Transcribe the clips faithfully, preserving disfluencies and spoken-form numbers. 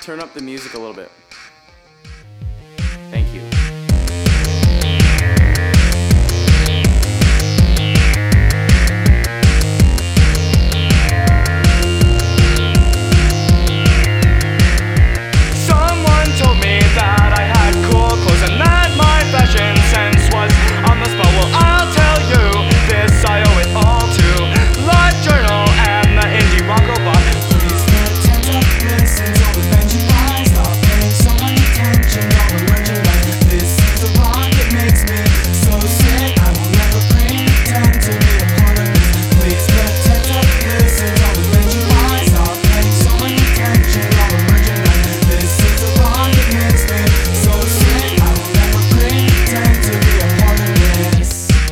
turn up the music a little bit. Thank you. Someone told me that I had cool clothes and that my fashion sense was on the spot. Well, I'll tell you this, I owe it all to Live Journal and the indie rock robot. Please pretend to listen, don't offend your eyes. Stop paying so much attention, don't alert your life. This is a rock that makes me so sick. I will never pretend to be a part of this. Please pretend to listen, don't offend your eyes. Stop paying so much attention, don't alert your life. This is a rock that makes me so sick. I will never pretend to be a part of this.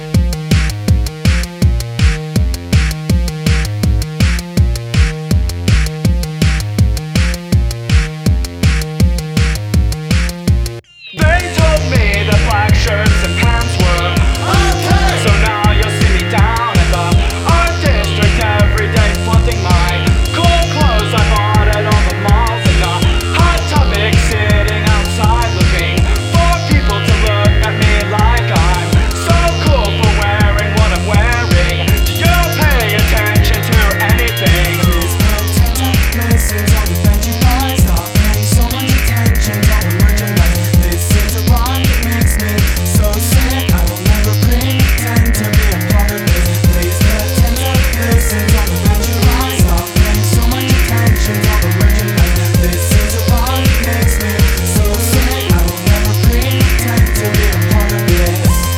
They told me that black shirts and pants were okay. So now you'll see me down at the art district every day, flaunting my cool clothes I bought at all the malls. In the hot topic, sitting outside looking for people to look at me like I'm so cool for wearing what I'm wearing. Do you pay attention to anything? Please pretend to listen, don't offend your eyes. Stop paying so much attention, don't alert your life. This is a rock that makes me so sick. I will never pretend to be a part of this. Please pretend to listen, don't offend your eyes. Stop paying so much attention, don't alert your life. This is a rock that makes me so sick. I will never pretend to be a part of this.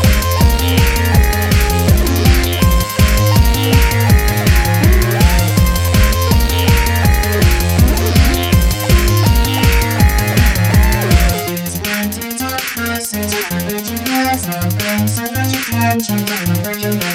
Please pretend to listen, don't offend your eyes. Stop paying so much attention, don't alert your life.